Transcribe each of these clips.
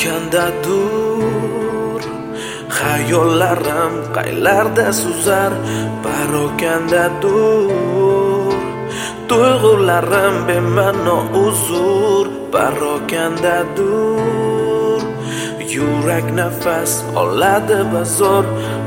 Parokandadur xayollarim qaylarda suzar. Parokandadur tuyg'ularim bema'no uzur. Parokandadur yurak nafas oladi bazor.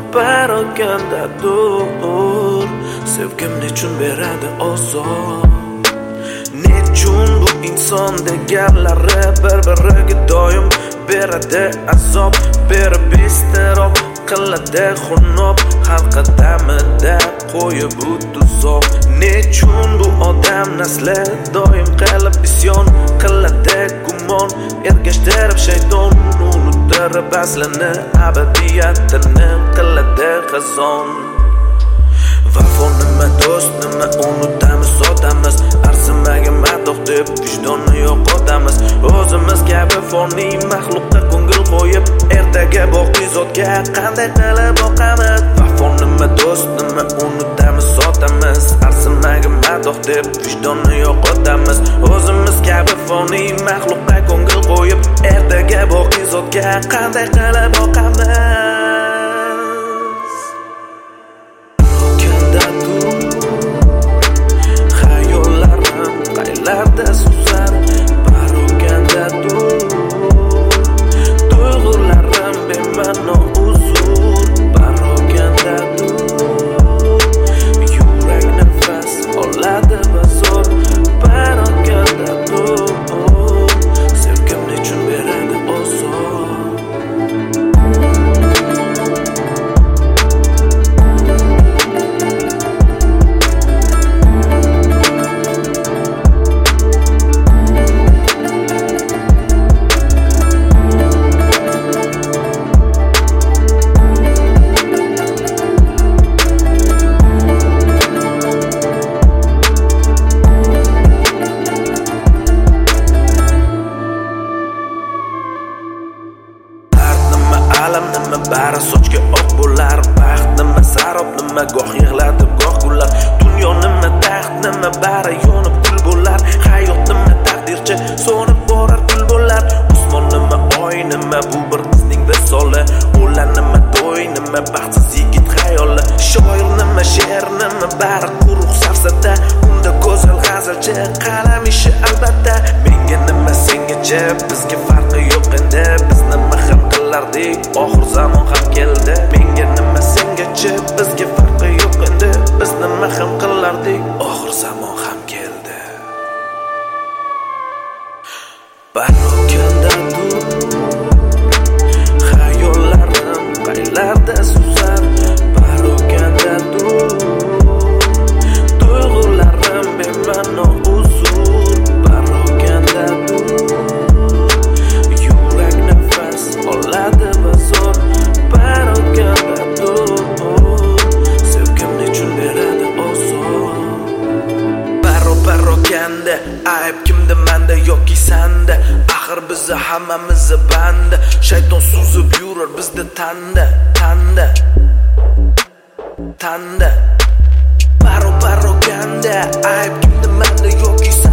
Parokandadur sevgim nechun beradi ozor. Nechun bu inson deganlari bir-biriga doim beradi azob, berib iztirob qiladi xunob. Har qadamida qo'yib bu tuzoq. Nechun bu odam nasli doim qilib isyon qiladi gumon. Ergashtirib shayton unuttirib aslini, abadiyatini qiladi xazon. Vafo nima, do'st nima, unutamiz, sotamiz. Arzimagan madoh deb vijdonni yo'qotamiz. O'zimiz kabi foniy maxluqqa ko'ngil qo'yib, ertaga boqiy zotga qanday qilib boqamiz. Vafo nima, do'st nima, unutamiz, sotamiz. Arzimagan madoh deb vijdonni yo'qotamiz. O'zimiz kabi foniy maxluqqa ko'ngil qo'yib, ertaga boqiy zotga qanday qilib boqamiz. Qaylarda suzar. Parokandadur tuyg'ularim bema'no uzur. Parokandadur yurak nafas oladi bazor. Parokandadur sevgim nechun beradi ozor. Alam nima bari sochga oq bo'lar. Baxt nima, sarob nima, goh yig'latib goh kullar. Dunyo nima, taxt nima, bari yonib kul bo'lar. Hayot nima, taqdirchi so'nib borar kul bo'lar. Osmon nima, oy nima, bu bir qizning visoli. O'lan nima, to'y nima, baxtsiz yigit xayoli. Shoir nima, she'r nima, bari quruq safsata. Unda go'zal g'azalchi qalam ishi albatta. Menga nima, sengacha bizga farqi yo'q endi. Biz nima ham qilardik, oxir zamon ham keldi. Menga nima, sengacha bizga farqi yo'q endi. Biz nima ham qilardik, oxir zamon ham keldi. Parokandadur xayollarim qaylarda suzar. Parokandadur tuyg'ularim bema'no uzur. Parokandadur yurak nafas oladi bazor. Parokandadur sevgim nechun beradi ozor. Parokanda ayb kimda, manda yoki sanda? Axir bizni hammamizni banda. Shayton suzib yurar bizda tanda. Parokanda ayb kimda, manda yoki